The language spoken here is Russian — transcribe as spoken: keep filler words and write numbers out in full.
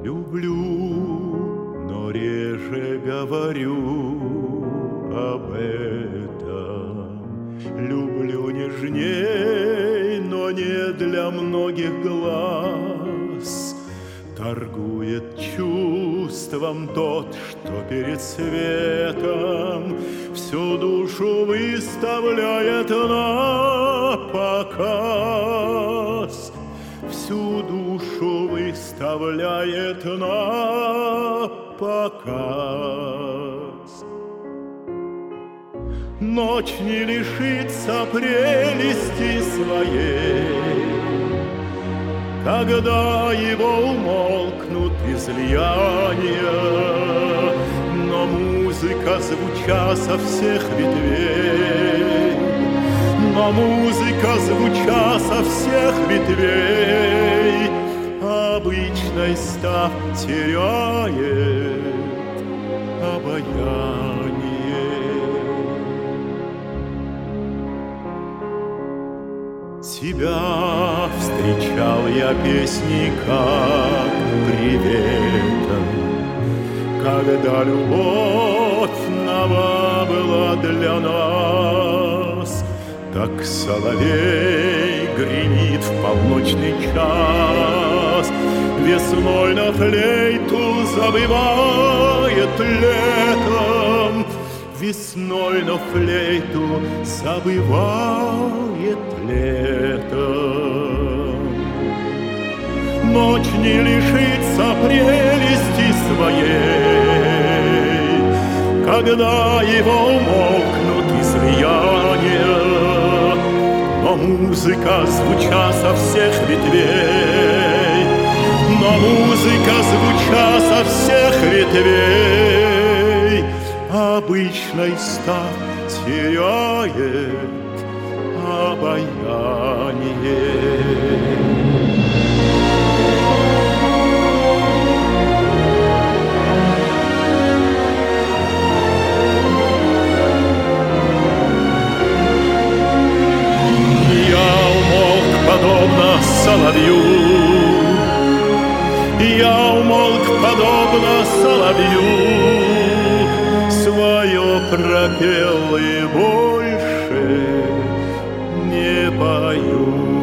Люблю, но реже говорю об этом. Люблю нежней, но не для многих глаз. Торгует чувством тот, что перед светом всю душу выставляет на показ. Всю душу выставляет на показ. Ночь не лишится прелести своей, когда его умолкнут излияния, но музыка, звуча со всех ветвей, но музыка, звуча со всех ветвей, обычной став теряет обаяние. Тебя встречал я песней как приветом, когда любовь нова была для нас. Так соловей гремит в полночный час, весной на флейту забывает летом, весной на флейту забывает летом. Ночь не лишится прелести своей, когда его умолкнут излияния, но музыка, звуча со всех ветвей, но музыка, звуча со всех ветвей, обычной став теряет обаяние. Подобно соловью, я умолк подобно соловью, свое пропел и больше не пою.